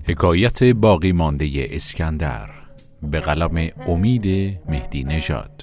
حکایت باقی مانده اسکندر به قلم امید مهدی نژاد.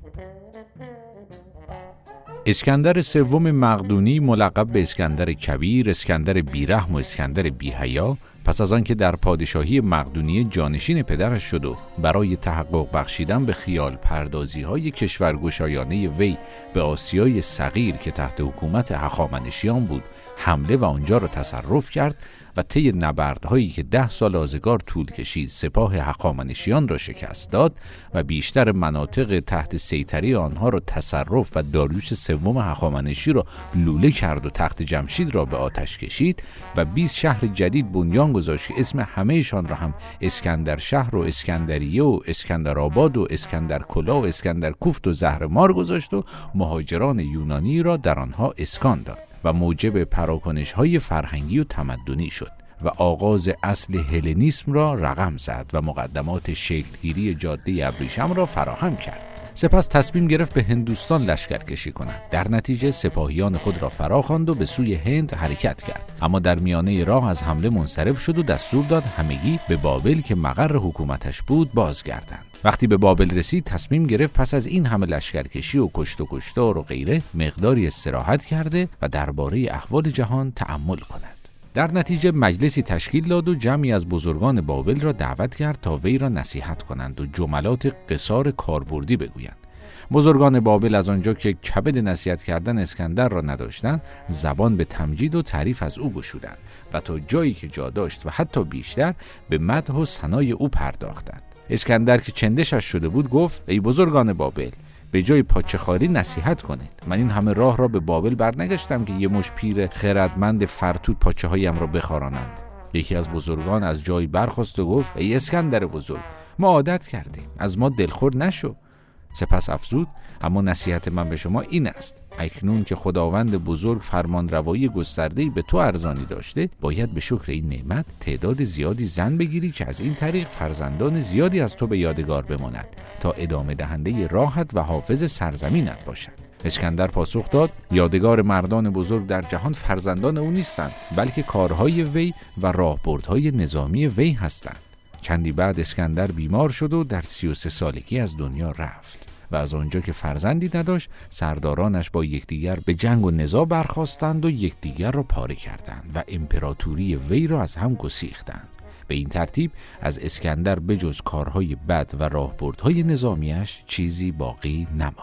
اسکندر سوم مقدونی ملقب به اسکندر کبیر، اسکندر بیرحم و اسکندر بی‌حیا، پس از آنکه در پادشاهی مقدونیه جانشین پدرش شد و برای تحقق بخشیدن به خیال پردازی‌های کشورگشایانه وی به آسیای صغیر که تحت حکومت هخامنشیان بود حمله و آنجا را تصرف کرد و طی نبردهایی که 10 سال آزگار طول کشید سپاه هخامنشیان را شکست داد و بیشتر مناطق تحت سیطره آنها را تصرف و داریوش سوم هخامنشی را لوله کرد و تخت جمشید را به آتش کشید و 20 شهر جدید بنیان گذاشت که اسم همهشان را هم اسکندر شهر و اسکندریه و اسکندرآباد و اسکندرکلاه و اسکندرکوفت و زهرمار گذاشت و مهاجران یونانی را در آنها اسکان داد و موجب پراکنش‌های فرهنگی و تمدنی شد و آغاز اصل هلنیسم را رقم زد و مقدمات شکلگیری جاده ابریشم را فراهم کرد. سپس تصمیم گرفت به هندوستان لشکرکشی کند. در نتیجه سپاهیان خود را فراخواند و به سوی هند حرکت کرد، اما در میانه راه از حمله منصرف شد و دستور داد همگی به بابل که مقر حکومتش بود بازگردند. وقتی به بابل رسید تصمیم گرفت پس از این همه لشکرکشی و کشت و کشتار و غیره مقداری استراحت کرده و درباره احوال جهان تأمل کند. در نتیجه مجلسی تشکیل داد و جمعی از بزرگان بابل را دعوت کرد تا وی را نصیحت کنند و جملات قصار کاربردی بگویند. بزرگان بابل از آنجا که کبد نصیحت کردن اسکندر را نداشتند، زبان به تمجید و تعریف از او گشودند و تا جایی که جا داشت و حتی بیشتر به مدح و ثنای او پرداختند. اسکندر که چندشش شده بود گفت: ای بزرگان بابل، به جای پاچه‌خواری نصیحت کنید. من این همه راه را به بابل برنگشتم که یه مش پیر خردمند فرتود پاچه‌هایم را بخارانند. یکی از بزرگان از جای برخاست و گفت: ای اسکندر بزرگ، ما عادت کردیم، از ما دلخور نشو. سپس افزود: اما نصیحت من به شما این است: اکنون که خداوند بزرگ فرمان روایی گسترده‌ای به تو ارزانی داشته، باید به شکر این نعمت تعداد زیادی زن بگیری که از این طریق فرزندان زیادی از تو به یادگار بماند تا ادامه دهنده راحت و حافظ سرزمینت باشند. اسکندر پاسخ داد: یادگار مردان بزرگ در جهان فرزندان او نیستند، بلکه کارهای وی و راهبردهای نظامی وی هستند. چندی بعد اسکندر بیمار شد و در 33 سالگی از دنیا رفت و از آنجا که فرزندی نداشت، سردارانش با یکدیگر به جنگ و نزاع برخاستند و یکدیگر را پاره کردند و امپراتوری وی را از هم گسیختند. به این ترتیب از اسکندر بجز کارهای بد و راهبردهای نظامیش چیزی باقی نماند.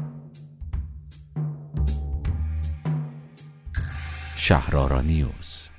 شهرآرا نیوز.